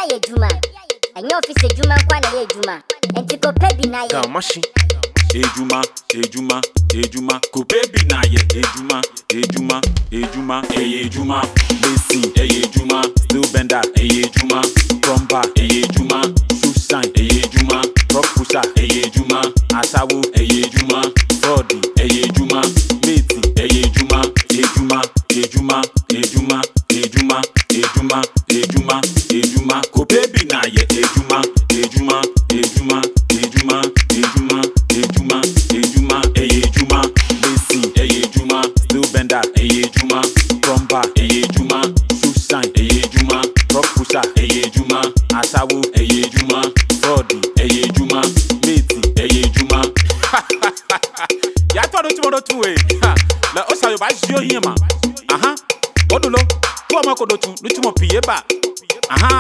ye juma. And your office juma kwana ye juma. And to go baby na ye. Kamashi. Ejuma, ejuma, ejuma. Ko baby na ye. Ejuma, ejuma, ejuma, ejuma. Lacy, ejuma. Still bender, ejuma. Tromba, ejuma. Shoe shine, ejuma. Rock pusher, ejuma. Asawu, ejuma. Body, ejuma. Lady, ejuma. Ejuma, ejuma, ejuma, ejuma, ejuma, ejuma, ejuma. Ko baby na ye. Ejuma, ejuma, ejuma, ejuma, ejuma, ejuma, ejuma, ejuma. Lacy, ejuma. Still bender, ejuma. Tromba, ejuma. Shoe shine, ejuma. Rock pusher, ejuma. Asawu, ejuma. Body, ejuma. Lady, ejuma. Ya to do tu we. La osa yo ba jio hima. Aha. Odulo. Ko ma ko do tu, lu ti mo pie ba. Aha.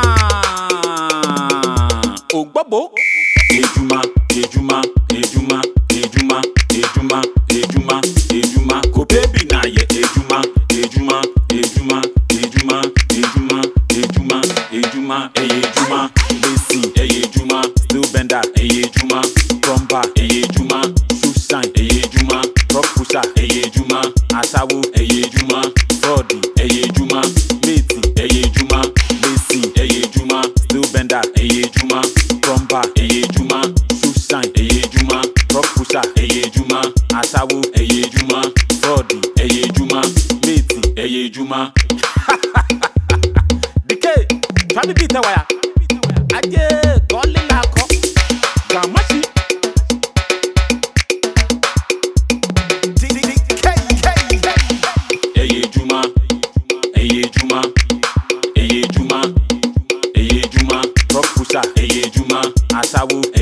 Ogbobo. Ejuma, ejuma, ejuma, ejuma, ejuma, ejuma, ejuma. Ko baby na ye ejuma, ejuma, ejuma, ejuma, ejuma, ejuma, ejuma, ejuma. Lacy, ejuma. Still bender, ejuma. Tromba, ejuma. Shoe shine, ejuma. Rock pusher, ejuma. Asawu, ejuma. Body, ejuma. Lady, ejuma. Lacy, ejuma. Still bender, ejuma. Tromba, ejuma. Shoe shine, ejuma. Rock pusher, ejuma. Asawu, ejuma. Body, ejuma. Lady, ejuma. Dike, try me beat the wire. Aje, calling ako. Kamashi. Ejuma, ejuma, ejuma, ejuma. Rock pusher, ejuma. Asawu,